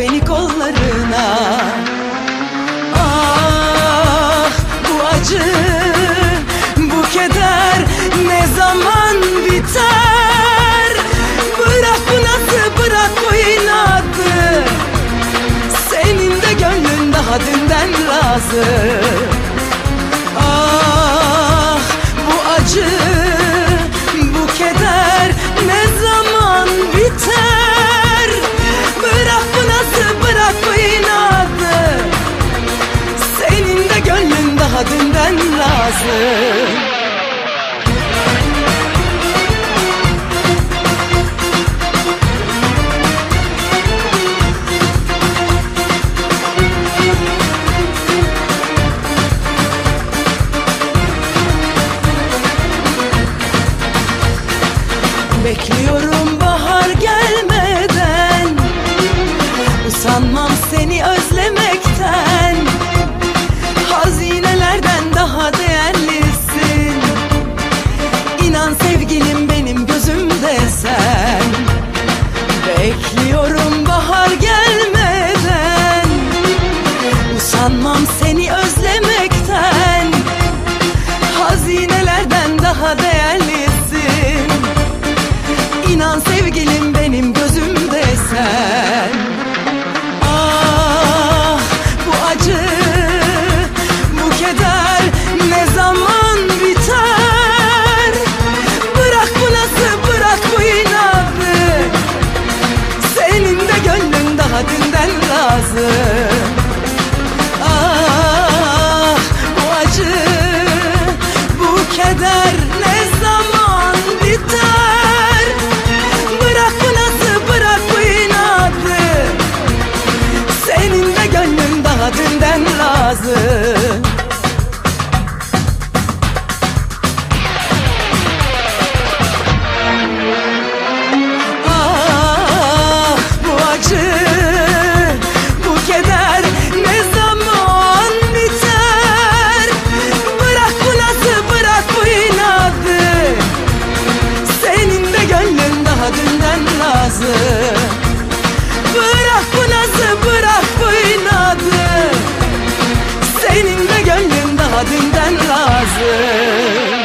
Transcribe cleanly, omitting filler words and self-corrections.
beni kollarına. Ah bu acı, bu keder ne zaman biter? Bırak bu nasıl, bırak bu inadı. Senin de gönlün daha dünden razı. Ah bu acı, bu keder ne zaman biter? Bırak bu nasıl, bırak bu inadı. Senin de gönlün daha dünden razı. Bekliyorum bahar gelmeden, usanmam seni özlemekten. Hazinelerden daha değerlisin. İnan sevgilim benim gözümde sen. Bekliyorum bahar gelmeden, usanmam seni özlemekten. Hazinelerden daha değerlisin. İnan sevgilim benim gözümde sen. Ah bu acı, bu keder ne zaman biter? Bırak bu nasıl, bırak bu inadı. Senin de gönlün daha dünden razı. Ah bu acı, bu keder ne zaman biter? Bırak bu nasıl, bırak bu inadı. Senin de gönlün daha dünden razı. Ah bu acı, bu keder ne zaman biter? Bırak bu nasıl, bırak bu inadı. Senin de gönlün daha dünden razı. Bırak bu nasıl, bırak bu inadı. Senin de gönlün daha dünden razı.